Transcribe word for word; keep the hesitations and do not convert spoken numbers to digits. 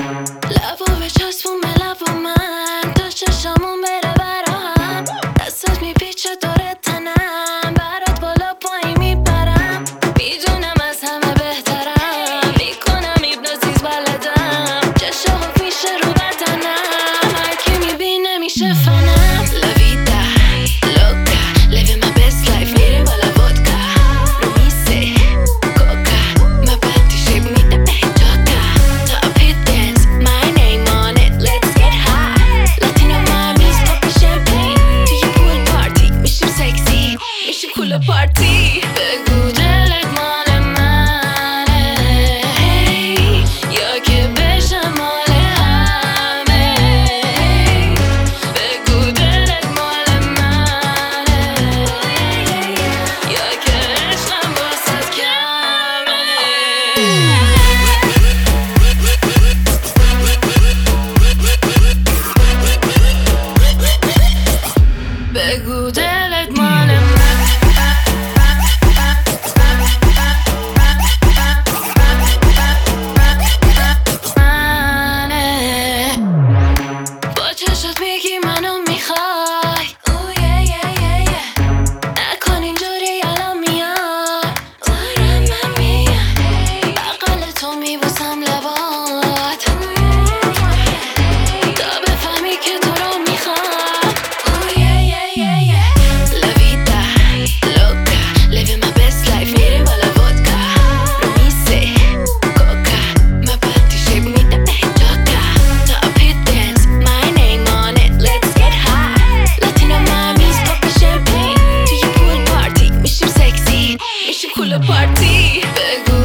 لبو بچسبون به لب من تا چشمون بره براهم، دستت میپیچه دور تنم، برات بالا پایین میپرم، میدونم از همه بهترم، میکنم ایبنوتیز بلدم، چشم و پیشه رو بدنم، هرکی میبینه میشه فنم. La vida loca, living my best life, میره بالا ودکا رو میزه کوکا، my body shape میده به جاکا، top hit dance, my name on it, let's get high. Latino mamis poppy champagne, توی پول پارتی میشیم سکسی، میشیم کول پارتی. بگو دلت مال منه یا که بشم مال همه، بگو دلت مال منه یا که عشقم واسد کمه. بگو دلت مال منه. با چشات میگی منو میخوای، اوه یه یه یه یه. نکن اینجوری الان میای دارم من میای، بغل تو میبوسم لبات تا بفهمی که تو رو میخوام، اوه یه یه یه یه. La vida loca, living my best life, میره بالا ودکا رو میزه کوکا، my body shape میده به جاکا، top hit dance, my name on it, let's get high. Latino mamis poppy champagne, توی پول پارتی میشیم سکسی، میشیم کول پارتی. بگو